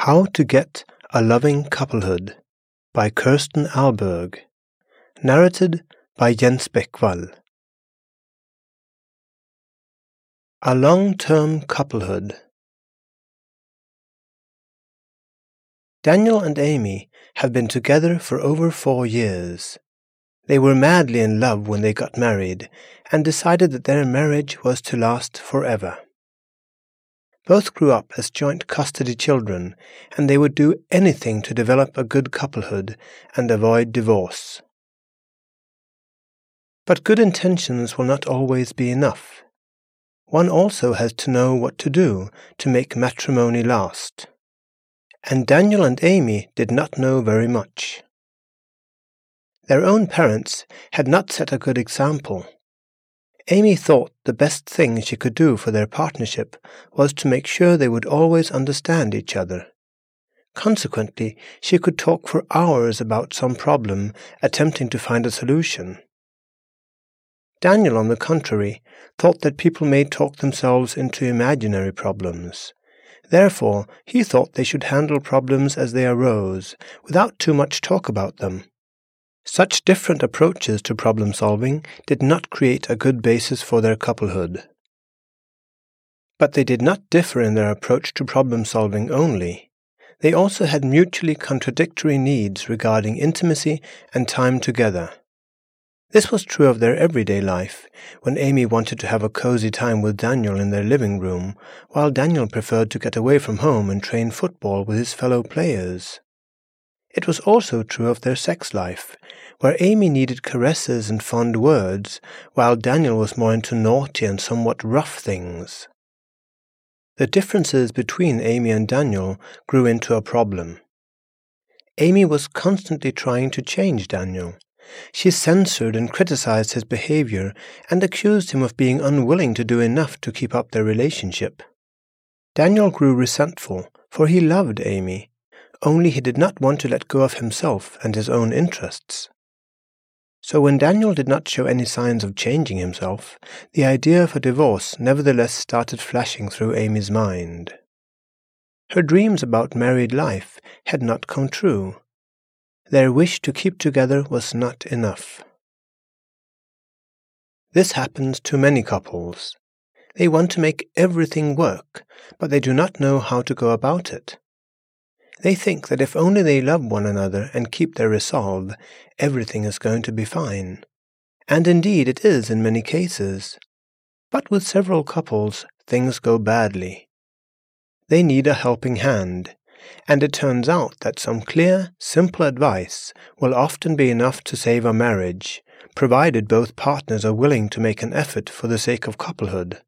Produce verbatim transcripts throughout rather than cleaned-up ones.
How to Get a Loving Couplehood by Kirsten Alberg. Narrated by Jens Beckvall. A long-term couplehood. Daniel and Amy have been together for over four years. They were madly in love when they got married and decided that their marriage was to last forever. Both grew up as joint custody children, and they would do anything to develop a good couplehood and avoid divorce. But good intentions will not always be enough. One also has to know what to do to make matrimony last. And Daniel and Amy did not know very much. Their own parents had not set a good example. Amy thought the best thing she could do for their partnership was to make sure they would always understand each other. Consequently, she could talk for hours about some problem, attempting to find a solution. Daniel, on the contrary, thought that people may talk themselves into imaginary problems. Therefore, he thought they should handle problems as they arose, without too much talk about them. Such different approaches to problem-solving did not create a good basis for their couplehood. But they did not differ in their approach to problem-solving only. They also had mutually contradictory needs regarding intimacy and time together. This was true of their everyday life, when Amy wanted to have a cozy time with Daniel in their living room, while Daniel preferred to get away from home and train football with his fellow players. It was also true of their sex life, where Amy needed caresses and fond words, while Daniel was more into naughty and somewhat rough things. The differences between Amy and Daniel grew into a problem. Amy was constantly trying to change Daniel. She censored and criticized his behavior and accused him of being unwilling to do enough to keep up their relationship. Daniel grew resentful, for he loved Amy. Only he did not want to let go of himself and his own interests. So when Daniel did not show any signs of changing himself, the idea of a divorce nevertheless started flashing through Amy's mind. Her dreams about married life had not come true. Their wish to keep together was not enough. This happens to many couples. They want to make everything work, but they do not know how to go about it. They think that if only they love one another and keep their resolve, everything is going to be fine. And indeed it is in many cases. But with several couples, things go badly. They need a helping hand, and it turns out that some clear, simple advice will often be enough to save a marriage, provided both partners are willing to make an effort for the sake of couplehood.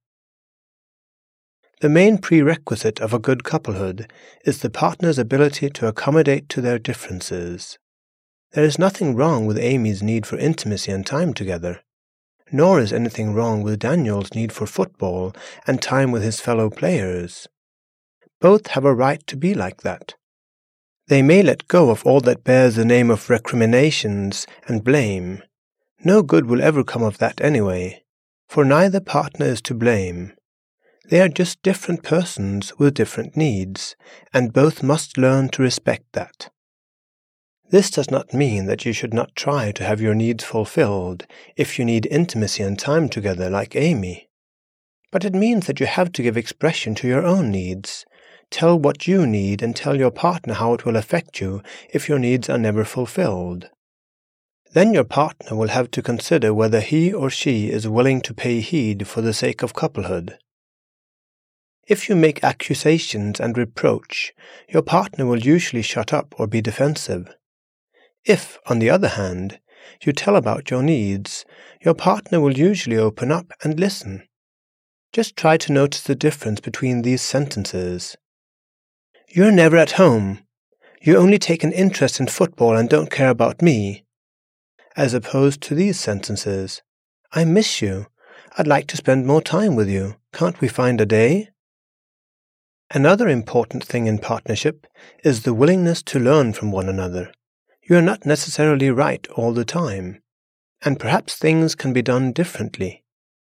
The main prerequisite of a good couplehood is the partner's ability to accommodate to their differences. There is nothing wrong with Amy's need for intimacy and time together, nor is anything wrong with Daniel's need for football and time with his fellow players. Both have a right to be like that. They may let go of all that bears the name of recriminations and blame. No good will ever come of that anyway, for neither partner is to blame. They are just different persons with different needs, and both must learn to respect that. This does not mean that you should not try to have your needs fulfilled if you need intimacy and time together like Amy. But it means that you have to give expression to your own needs, tell what you need and tell your partner how it will affect you if your needs are never fulfilled. Then your partner will have to consider whether he or she is willing to pay heed for the sake of couplehood. If you make accusations and reproach, your partner will usually shut up or be defensive. If, on the other hand, you tell about your needs, your partner will usually open up and listen. Just try to notice the difference between these sentences. "You're never at home. You only take an interest in football and don't care about me," as opposed to these sentences. "I miss you. I'd like to spend more time with you. Can't we find a day?" Another important thing in partnership is the willingness to learn from one another. You are not necessarily right all the time, and perhaps things can be done differently.